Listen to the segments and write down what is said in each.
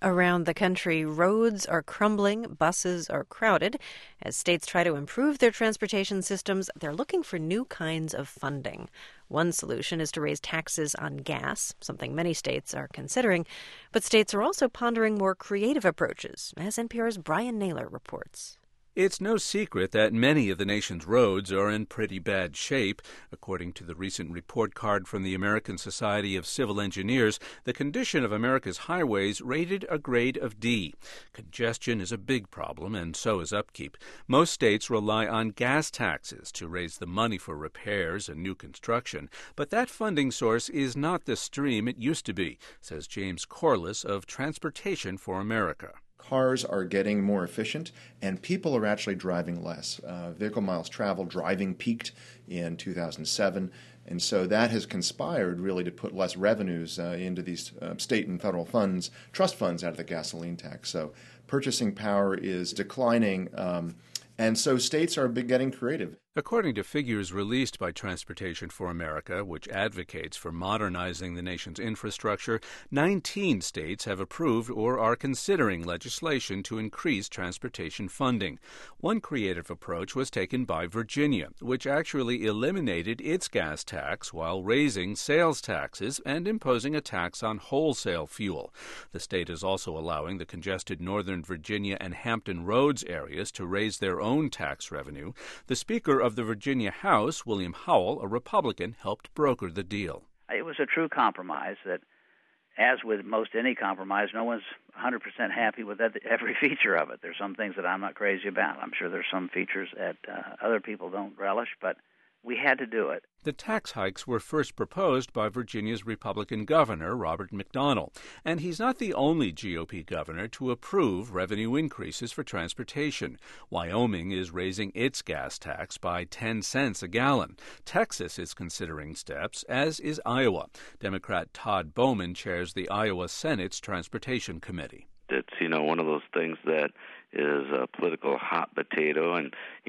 Around the country, roads are crumbling, buses are crowded. As states try to improve their transportation systems, they're looking for new kinds of funding. One solution is to raise taxes on gas, something many states are considering. But states are also pondering more creative approaches, as NPR's Brian Naylor reports. It's no secret that many of the nation's roads are in pretty bad shape. According to the recent report card from the American Society of Civil Engineers, the condition of America's highways rated a grade of D. Congestion is a big problem, and so is upkeep. Most states rely on gas taxes to raise the money for repairs and new construction, but that funding source is not the stream it used to be, says James Corliss of Transportation for America. Cars are getting more efficient, and people are actually driving less. Vehicle miles traveled, driving peaked in 2007, and so that has conspired really to put less revenues into these state and federal funds, trust funds out of the gasoline tax. So purchasing power is declining, and so states are getting creative. According to figures released by Transportation for America, which advocates for modernizing the nation's infrastructure, 19 states have approved or are considering legislation to increase transportation funding. One creative approach was taken by Virginia, which actually eliminated its gas tax while raising sales taxes and imposing a tax on wholesale fuel. The state is also allowing the congested Northern Virginia and Hampton Roads areas to raise their own tax revenue. The Speaker of the Virginia House, William Howell, a Republican, helped broker the deal. It was a true compromise that, as with most any compromise, no one's 100% happy with every feature of it. There's some things that I'm not crazy about. I'm sure there's some features that other people don't relish, but we had to do it. The tax hikes were first proposed by Virginia's Republican governor, Robert McDonnell, and he's not the only GOP governor to approve revenue increases for transportation. Wyoming is raising its gas tax by 10 cents a gallon. Texas is considering steps, as is Iowa. Democrat Todd Bowman chairs the Iowa Senate's Transportation Committee. It's, one of those things that is a political hot potato, and,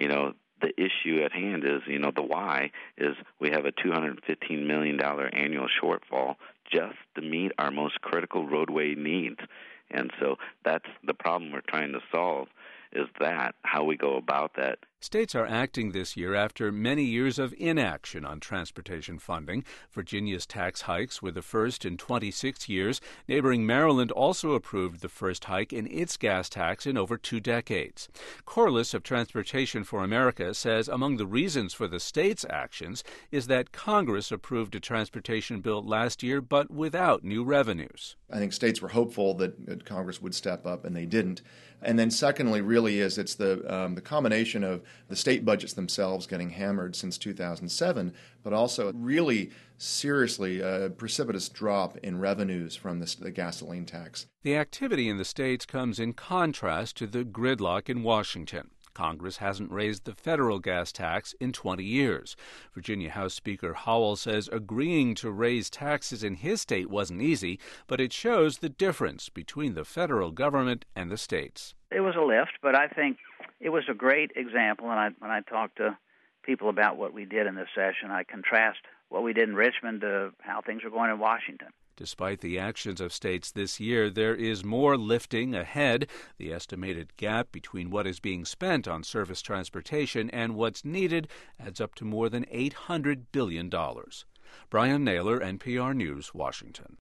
the issue at hand is, the why is we have a $215 million annual shortfall just to meet our most critical roadway needs. And so that's the problem we're trying to solve, is that how we go about that. States are acting this year after many years of inaction on transportation funding. Virginia's tax hikes were the first in 26 years. Neighboring Maryland also approved the first hike in its gas tax in over 2 decades. Corliss of Transportation for America says among the reasons for the state's actions is that Congress approved a transportation bill last year, but without new revenues. I think states were hopeful that Congress would step up, and they didn't. And then secondly, really, it's the combination of the state budgets themselves getting hammered since 2007, but also really seriously precipitous drop in revenues from the gasoline tax. The activity in the states comes in contrast to the gridlock in Washington. Congress hasn't raised the federal gas tax in 20 years. Virginia House Speaker Howell says agreeing to raise taxes in his state wasn't easy, but it shows the difference between the federal government and the states. It was a lift, but I think it was a great example, and when I talk to people about what we did in this session, I contrast what we did in Richmond to how things are going in Washington. Despite the actions of states this year, there is more lifting ahead. The estimated gap between what is being spent on surface transportation and what's needed adds up to more than $800 billion. Brian Naylor, NPR News, Washington.